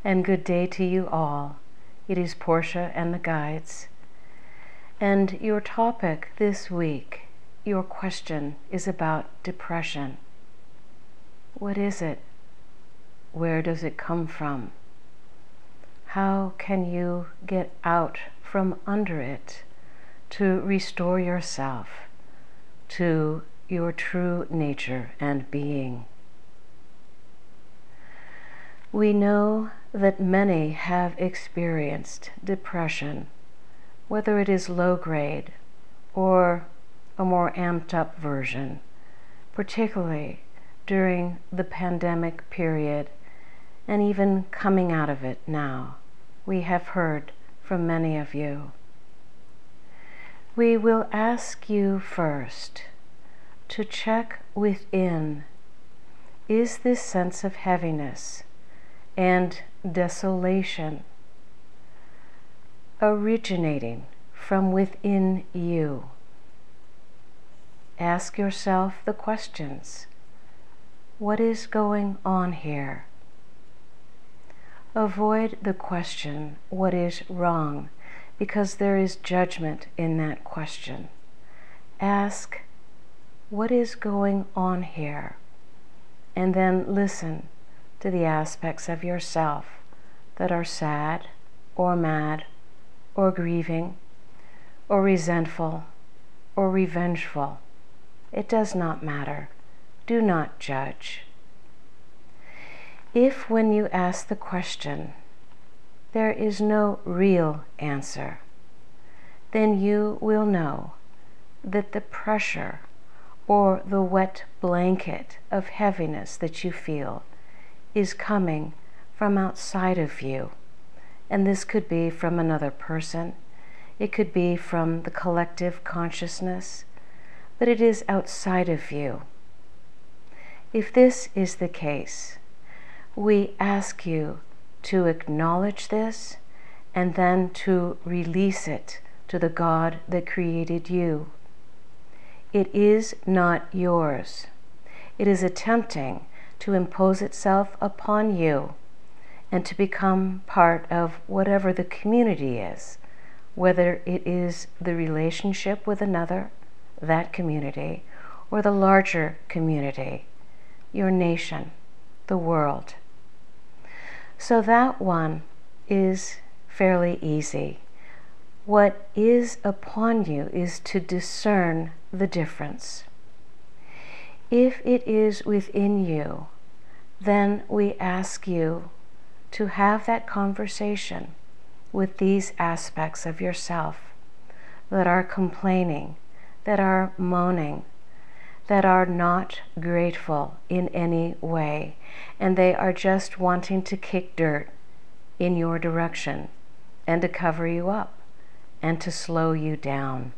and good day to you all. It is Portia and the Guides. And your topic this week, your question, is about depression. What is it? Where does it come from? How can you get out from under it to restore yourself to your true nature and being? We know that many have experienced depression, whether it is low grade or a more amped up version, particularly during the pandemic period and even coming out of it now. We have heard from many of you. We will ask you first to check within. Is this sense of heaviness and desolation originating from within you? Ask yourself the questions. What is going on here? Avoid the question, what is wrong, because there is judgment in that question. Ask, what is going on here? And then listen to the aspects of yourself that are sad or mad or grieving or resentful or revengeful. It does not matter. Do not judge. If when you ask the question, there is no real answer, then you will know that the pressure or the wet blanket of heaviness that you feel is coming from outside of you. And this could be from another person. It could be from the collective consciousness, but it is outside of you. If this is the case, we ask you to acknowledge this and then to release it to the God that created you. It is not yours. It is attempting to impose itself upon you and to become part of whatever the community is, whether it is the relationship with another, that community, or the larger community, your nation, the world. So that one is fairly easy. What is upon you is to discern the difference. If it is within you, then we ask you to have that conversation with these aspects of yourself that are complaining, that are moaning, that are not grateful in any way, and they are just wanting to kick dirt in your direction and to cover you up and to slow you down.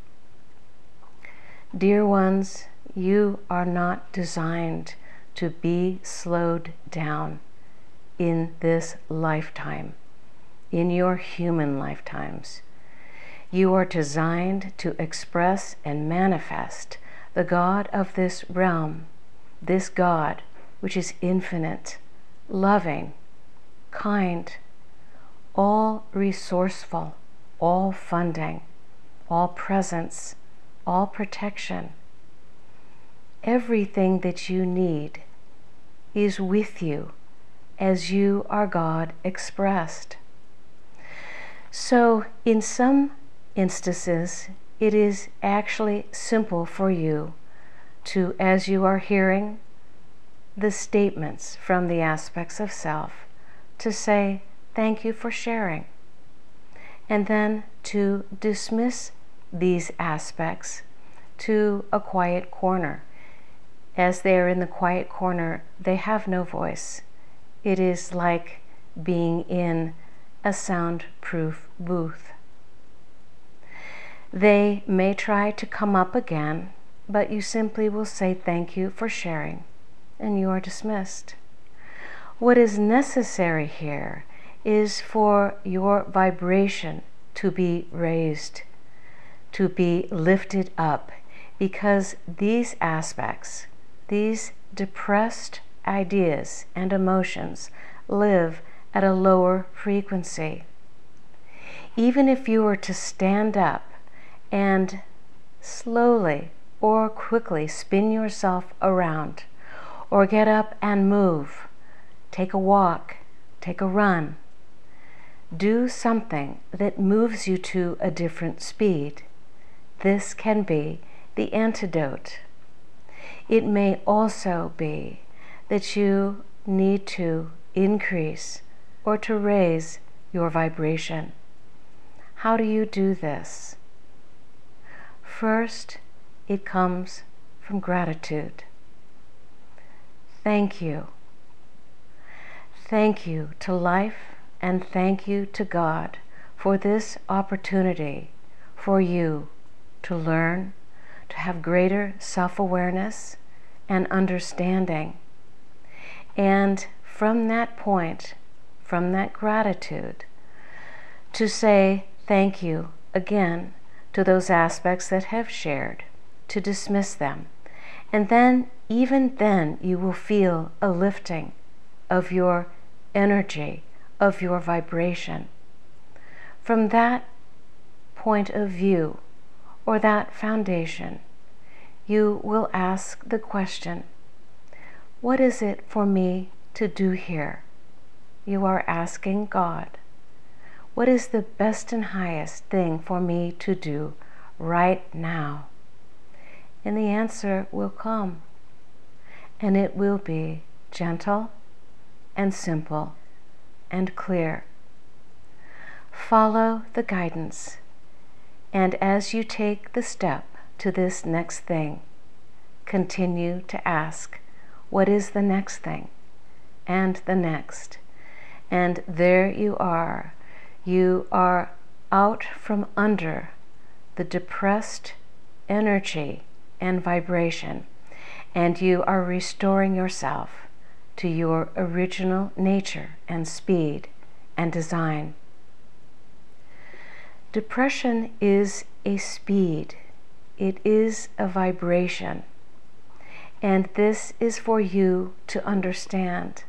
Dear ones, you are not designed to be slowed down in this lifetime, in your human lifetimes. You are designed to express and manifest the God of this realm, this God which is infinite, loving, kind, all resourceful, all funding, all presence, all protection. Everything that you need is with you as you are God expressed. So in some instances, it is actually simple for you to, as you are hearing the statements from the aspects of self, to say, thank you for sharing, and then to dismiss these aspects to a quiet corner. As they are in the quiet corner, they have no voice. It is like being in a soundproof booth. They may try to come up again, but you simply will say thank you for sharing, and you are dismissed. What is necessary here is for your vibration to be raised, to be lifted up, because these aspects, these depressed ideas and emotions live at a lower frequency. Even if you were to stand up and slowly or quickly spin yourself around, or get up and move, take a walk, take a run, do something that moves you to a different speed. This can be the antidote. It may also be that you need to increase or to raise your vibration. How do you do this? First, it comes from gratitude. Thank you. Thank you to life, and thank you to God for this opportunity for you to learn, to have greater self-awareness and understanding. And from that point, from that gratitude, to say thank you again to those aspects that have shared, to dismiss them. And then, even then, you will feel a lifting of your energy, of your vibration. From that point of view, or that foundation, you will ask the question, what is it for me to do here? You are asking God, what is the best and highest thing for me to do right now? And the answer will come, and it will be gentle and simple and clear. Follow the guidance, and as you take the step to this next thing, continue to ask, what is the next thing? And the next. And there you are. You are out from under the depressed energy and vibration, and you are restoring yourself to your original nature and speed and design. Depression is a speed. It is a vibration. And this is for you to understand.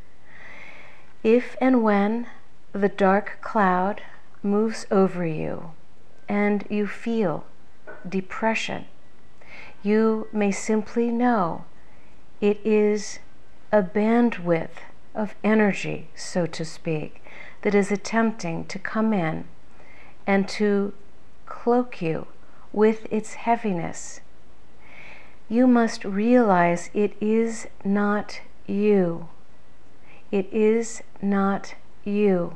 If and when the dark cloud moves over you and you feel depression, you may simply know it is a bandwidth of energy, so to speak, that is attempting to come in and to cloak you with its heaviness. You must realize it is not you. It is not you.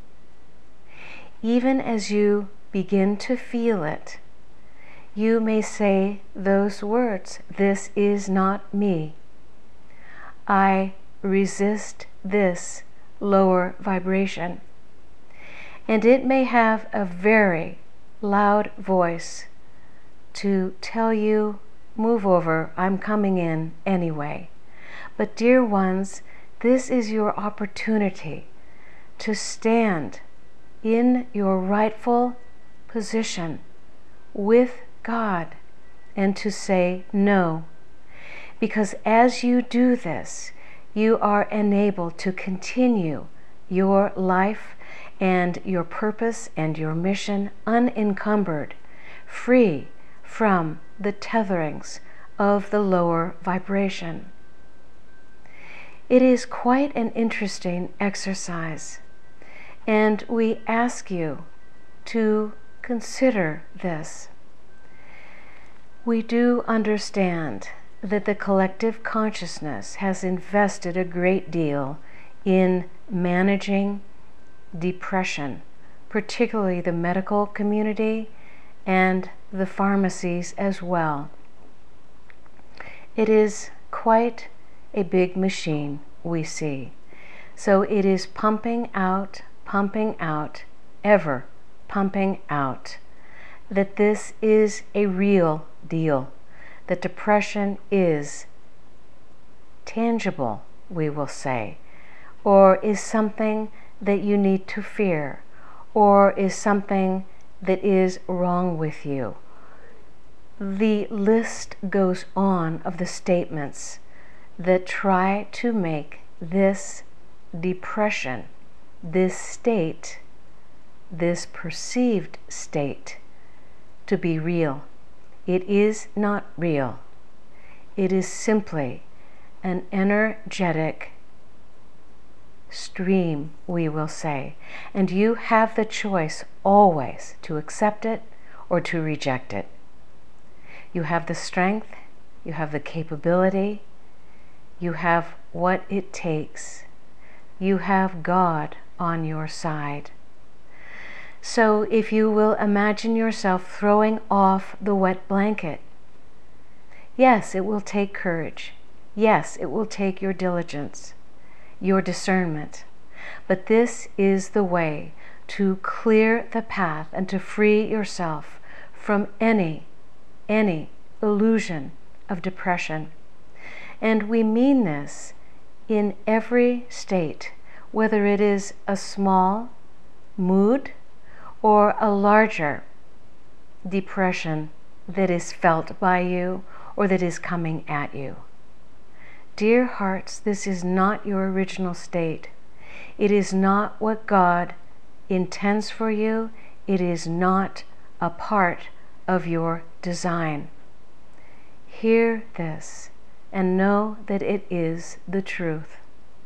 Even as you begin to feel it, you may say those words, this is not me. I resist this lower vibration. And it may have a very loud voice to tell you, move over, I'm coming in anyway. But dear ones, this is your opportunity to stand in your rightful position with God and to say no. Because as you do this, you are enabled to continue your life and your purpose and your mission unencumbered, free from the tetherings of the lower vibration. It is quite an interesting exercise, and we ask you to consider this. We do understand that the collective consciousness has invested a great deal in managing depression, particularly the medical community and the pharmacies as well. It is quite a big machine we see. So it is pumping out, ever pumping out, that this is a real deal, that depression is tangible, we will say, or is something that you need to fear, or is something that is wrong with you. The list goes on of the statements that try to make this depression this state, this perceived state, to be real. It is not real. It is simply an energetic stream, we will say, and you have the choice always to accept it or to reject it. You have the strength, you have the capability, you have what it takes. You have God on your side. So if you will imagine yourself throwing off the wet blanket, yes, it will take courage. Yes, it will take your diligence, your discernment. But this is the way to clear the path and to free yourself from any illusion of depression. And we mean this in every state, whether it is a small mood or a larger depression that is felt by you or that is coming at you. Dear hearts, this is not your original state. It is not what God intends for you. It is not a part of your design. Hear this and know that it is the truth.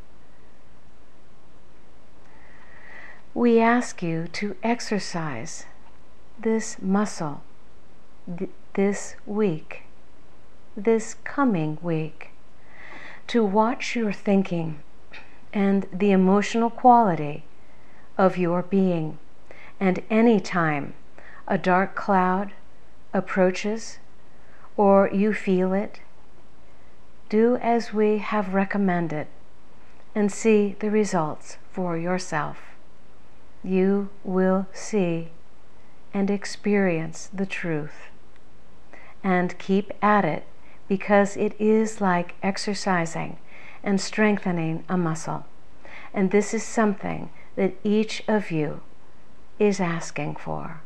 We ask you to exercise this muscle this week, this coming week, to watch your thinking and the emotional quality of your being. And any time a dark cloud approaches or you feel it, do as we have recommended and see the results for yourself. You will see and experience the truth. And keep at it, because it is like exercising and strengthening a muscle. And this is something that each of you is asking for.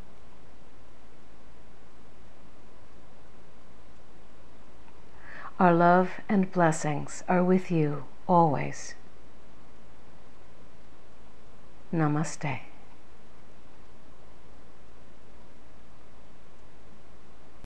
Our love and blessings are with you always. Namaste.